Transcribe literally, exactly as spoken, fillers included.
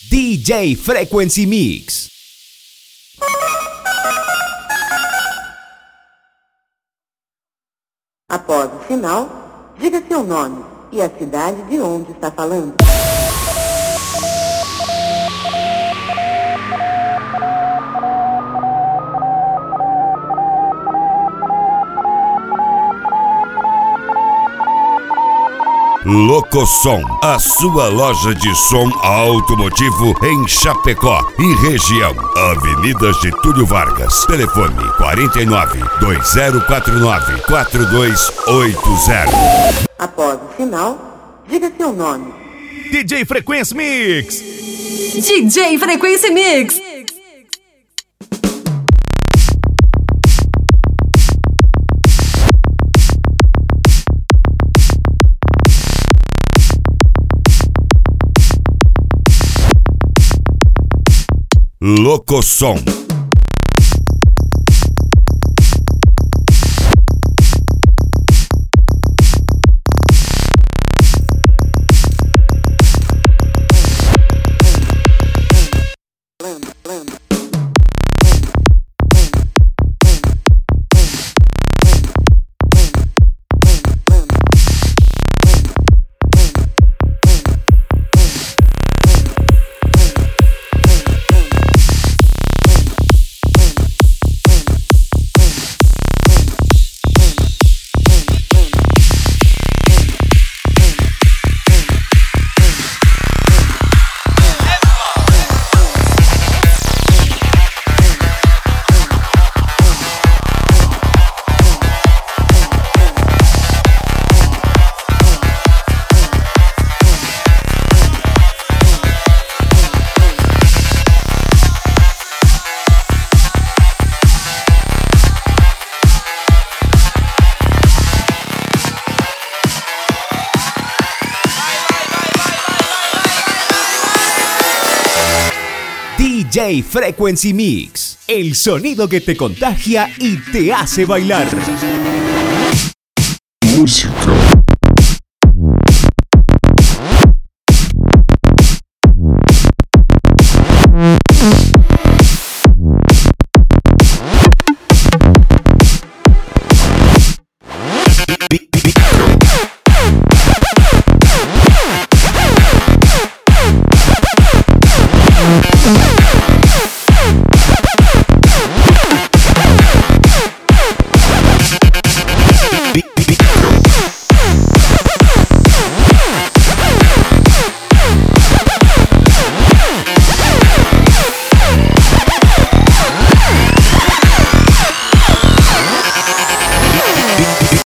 D J Frequency Mix. Após o sinal, diga seu nome e a cidade de onde está falando. Locosom, a sua loja de som automotivo em Chapecó e região. Avenida Getúlio Vargas. Telefone quarenta e nove, dois zero quatro nove, quatro dois oito zero. Após o sinal, diga seu nome. D J Frequency Mix. D J Frequency Mix. Locosom. D J Frequency Mix, el sonido que te contagia y te hace bailar. Música.